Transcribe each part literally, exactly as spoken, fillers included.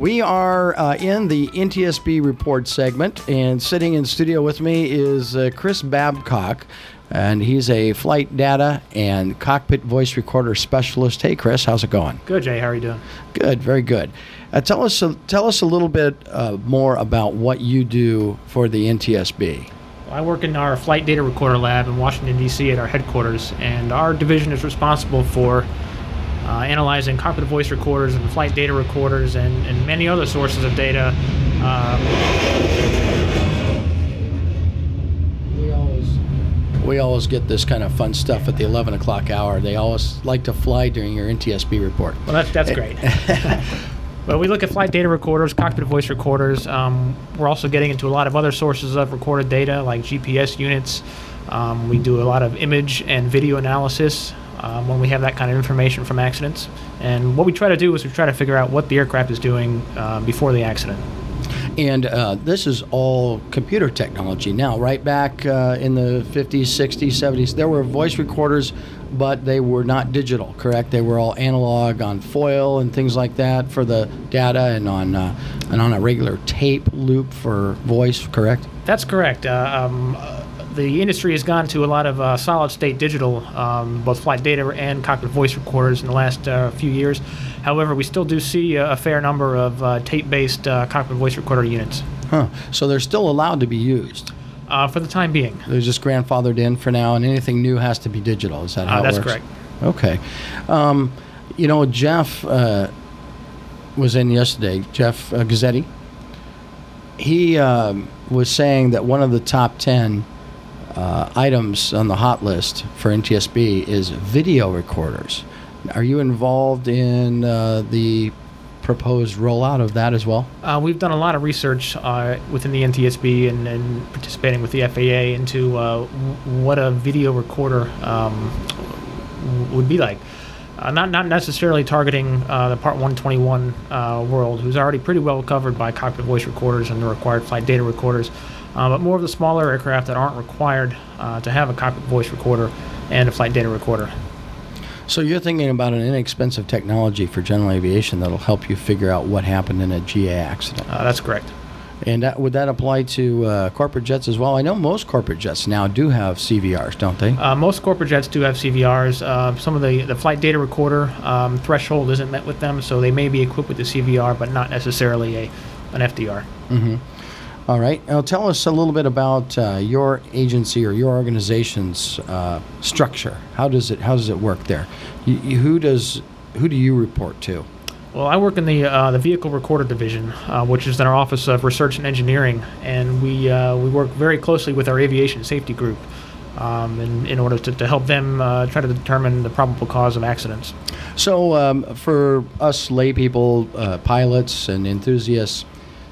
We are uh, in the N T S B report segment, and sitting in studio with me is uh, Chris Babcock, and he's a flight data and cockpit voice recorder specialist. Hey, Chris, how's it going? Good, Jay. How are you doing? Good, very good. Uh, tell us, uh, tell us a little bit uh, more about what you do for the N T S B. I work in our flight data recorder lab in Washington, D C at our headquarters, and our division is responsible for uh, analyzing cockpit voice recorders and flight data recorders and, and many other sources of data. Um, we always we always get this kind of fun stuff at the eleven o'clock hour. They always like to fly during your N T S B report. Well, that's, that's great. Well, we look at flight data recorders, cockpit voice recorders. Um, we're also getting into a lot of other sources of recorded data, like G P S units. Um, we do a lot of image and video analysis um, when we have that kind of information from accidents. And what we try to do is we try to figure out what the aircraft is doing uh, before the accident. And uh, this is all computer technology now. Right back uh, in the fifties, sixties, seventies, there were voice recorders, but they were not digital, correct? They were all analog on foil and things like that for the data, and on uh, and on a regular tape loop for voice, correct? That's correct. Uh, um, uh, the industry has gone to a lot of uh, solid-state digital, um, both flight data and cockpit voice recorders in the last uh, few years. However, we still do see a, a fair number of uh, tape-based uh, cockpit voice recorder units. Huh. So they're still allowed to be used? Uh, for the time being. They're just grandfathered in for now, and anything new has to be digital. Is that how uh, it that's works? That's correct. Okay. Um, you know, Jeff uh, was in yesterday, Jeff uh, Gazzetti. He um, was saying that one of the top ten uh, items on the hot list for N T S B is video recorders. Are you involved in uh, the proposed rollout of that as well? Uh, we've done a lot of research uh, within the N T S B and, and participating with the F A A into uh, w- what a video recorder um, w- would be like. Uh, not not necessarily targeting uh, the Part one twenty-one uh, world, who's already pretty well covered by cockpit voice recorders and the required flight data recorders, uh, but more of the smaller aircraft that aren't required uh, to have a cockpit voice recorder and a flight data recorder. So you're thinking about an inexpensive technology for general aviation that'll help you figure out what happened in a G A accident. Uh, that's correct. And that, would that apply to uh, corporate jets as well? I know most corporate jets now do have C V Rs, don't they? Uh, most corporate jets do have C V Rs. Uh, some of the, the flight data recorder um, threshold isn't met with them, so they may be equipped with the C V R, but not necessarily a an F D R. Mm-hmm. All right. Now tell us a little bit about uh, your agency or your organization's uh, structure. How does it How does it work there? You, you, who does Who do you report to? Well, I work in the uh, the vehicle recorder division, uh, which is in our Office of Research and Engineering, and we uh, we work very closely with our aviation safety group um, in, in order to, to help them uh, try to determine the probable cause of accidents. So um, for us lay people, uh, pilots and enthusiasts,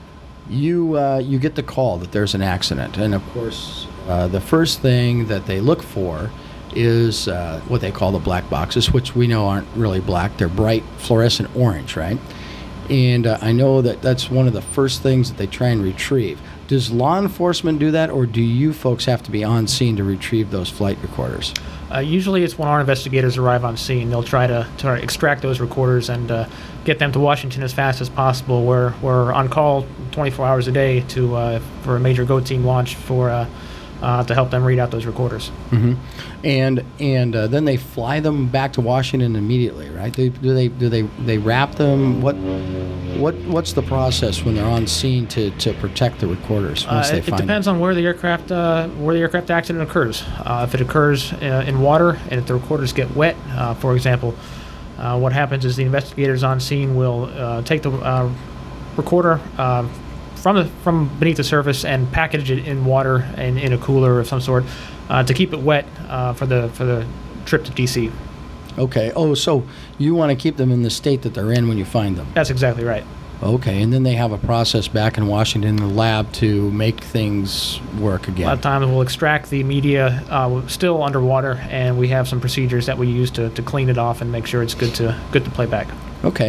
you uh, you get the call that there's an accident, and of course uh, the first thing that they look for is uh, what they call the black boxes, which we know aren't really black. They're bright fluorescent orange, right? And uh, I know that that's one of the first things that they try and retrieve. Does law enforcement do that, or do you folks have to be on scene to retrieve those flight recorders? Uh, usually it's when our investigators arrive on scene. They'll try to, to extract those recorders and uh, get them to Washington as fast as possible. We're, we're on call twenty-four hours a day to uh, for a major GO team launch for uh, uh, to help them read out those recorders. Mm-hmm. And and uh, then they fly them back to Washington immediately, right? They, do they do they they wrap them? What what what's the process when they're on scene to, to protect the recorders once uh, they it, find it depends them? on where the aircraft uh, where the aircraft accident occurs. Uh, if it occurs uh, in water and if the recorders get wet, uh, for example, uh, what happens is the investigators on scene will uh, take the uh, recorder uh, from the from beneath the surface and package it in water and in a cooler of some sort uh, to keep it wet uh, for the for the trip to D C. Okay. Oh, so you want to keep them in the state that they're in when you find them? That's exactly right. Okay, and then they have a process back in Washington in the lab to make things work again. A lot of times we'll extract the media uh, still underwater, and we have some procedures that we use to, to clean it off and make sure it's good to good to play back. Okay.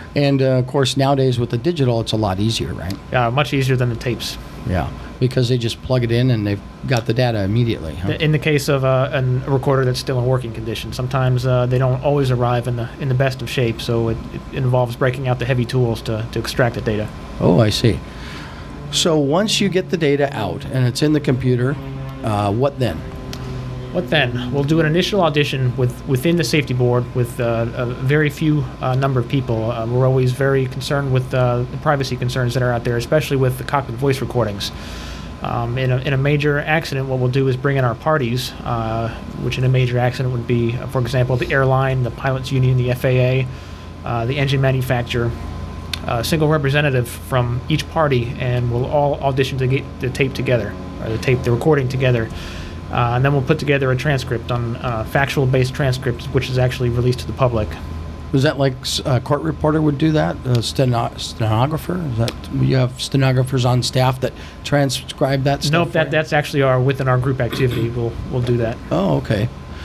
And uh, of course, nowadays with the digital, it's a lot easier, right? Uh, much easier than the tapes. Yeah, because they just plug it in and they've got the data immediately. Huh? In the case of uh, an, a recorder that's still in working condition, sometimes uh, they don't always arrive in the in the best of shape, so it, it involves breaking out the heavy tools to, to extract the data. Oh, I see. So once you get the data out and it's in the computer, uh, what then? What then? We'll do an initial audition with within the safety board with uh, a very few uh, number of people. Uh, we're always very concerned with uh, the privacy concerns that are out there, especially with the cockpit voice recordings. Um, in, a, in a major accident, what we'll do is bring in our parties, uh, which in a major accident would be, uh, for example, the airline, the pilots union, the F A A, uh, the engine manufacturer, a single representative from each party, and we'll all audition to get the tape together, or the tape, the recording together. Uh, and then we'll put together a transcript on uh, factual-based transcript, which is actually released to the public. Was that like a court reporter would do that? A steno- stenographer? Is that you have stenographers on staff that transcribe that stuff? Nope, that, that's actually our within our group activity. We'll we'll do that. Oh, okay.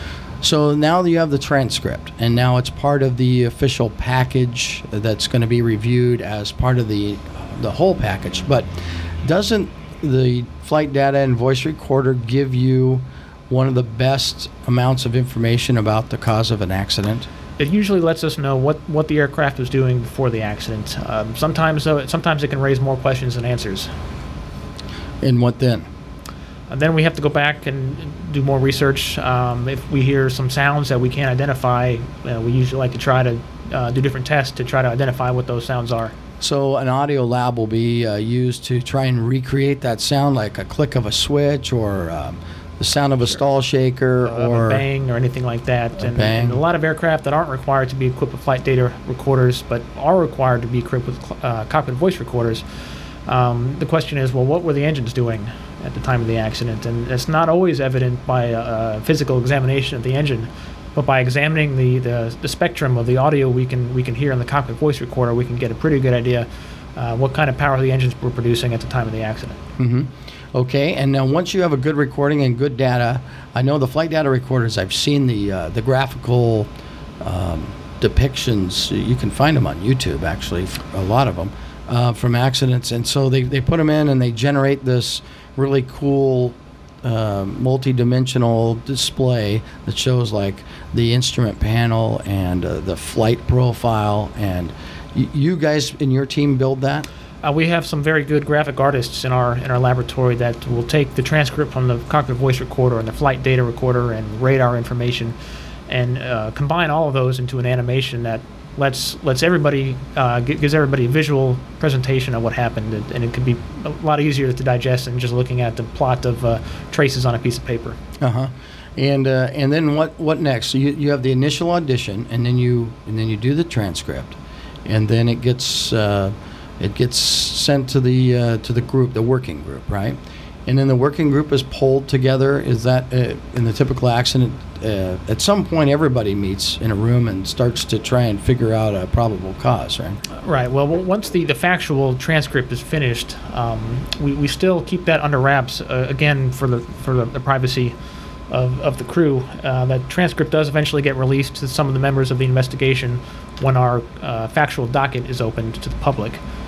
So now you have the transcript, and now it's part of the official package that's going to be reviewed as part of the the whole package. But doesn't the flight data and voice recorder give you one of the best amounts of information about the cause of an accident? It usually lets us know what, what the aircraft was doing before the accident. Um, sometimes, though, sometimes it can raise more questions than answers. And what then? And then we have to go back and do more research. Um, if we hear some sounds that we can't identify, uh, we usually like to try to uh, do different tests to try to identify what those sounds are. So an audio lab will be uh, used to try and recreate that sound, like a click of a switch or um, the sound of a Sure. stall shaker Uh, or a bang or anything like that. A And, bang. and a lot of aircraft that aren't required to be equipped with flight data recorders, but are required to be equipped with uh, cockpit voice recorders. Um, the question is, well, what were the engines doing at the time of the accident? And it's not always evident by a, a physical examination of the engine, but by examining the, the, the spectrum of the audio we can we can hear in the cockpit voice recorder, we can get a pretty good idea uh, what kind of power the engines were producing at the time of the accident. Mm-hmm. Okay, and now once you have a good recording and good data, I know the flight data recorders, I've seen the uh, the graphical um, depictions. You can find them on YouTube, actually, a lot of them, uh, from accidents. And so they, they put them in and they generate this really cool uh, multi-dimensional display that shows like the instrument panel and uh, the flight profile. And y- you guys in your team build that? Uh, we have some very good graphic artists in our in our laboratory that will take the transcript from the cockpit voice recorder and the flight data recorder and radar information, and uh, combine all of those into an animation that lets lets everybody uh, g- gives everybody a visual presentation of what happened, and, and it can be a lot easier to digest than just looking at the plot of uh, traces on a piece of paper. Uh-huh. And uh, and then what what next? So you, you have the initial audition, and then you and then you do the transcript, and then it gets uh, it gets sent to the uh, to the group, the working group, right? And then the working group is pulled together. Is that uh, in the typical accident? Uh, at some point, everybody meets in a room and starts to try and figure out a probable cause, right? Right. Well, w- once the, the factual transcript is finished, um, we, we still keep that under wraps, uh, again, for the for the, the privacy of, of the crew. Uh, that transcript does eventually get released to some of the members of the investigation when our uh, factual docket is opened to the public.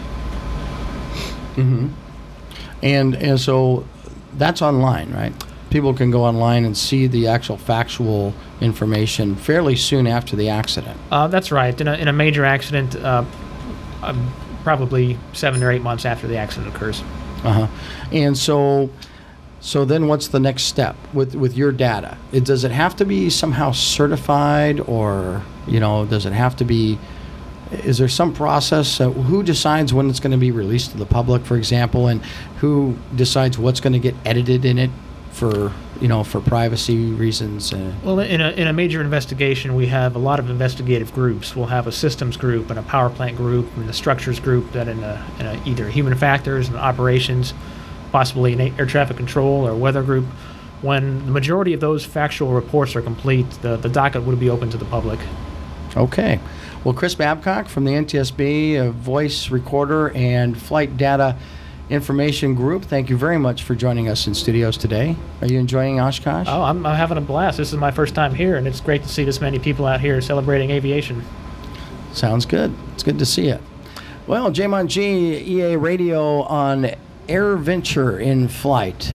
Mm-hmm. And and so that's online, right? People can go online and see the actual factual information fairly soon after the accident. Uh, that's right. In a, in a major accident, uh, uh, probably seven or eight months after the accident occurs. Uh-huh. And so so then what's the next step with with your data? It, does it have to be somehow certified, or, you know, does it have to be, is there some process? Uh, who decides when it's going to be released to the public, for example, and who decides what's going to get edited in it for, you know, for privacy reasons? Uh, Well, in a in a major investigation, we have a lot of investigative groups. We'll have a systems group and a power plant group and the structures group that in, a, in a either human factors and operations, possibly an air traffic control or weather group. When the majority of those factual reports are complete, the, the docket would be open to the public. Okay. Well, Chris Babcock from the N T S B uh, Voice Recorder and Flight Data Information Group, thank you very much for joining us in studios today. Are you enjoying Oshkosh? Oh, I'm, I'm having a blast. This is my first time here, and it's great to see this many people out here celebrating aviation. Sounds good. It's good to see you. Well, Jamon G, E A Radio on AirVenture in Flight.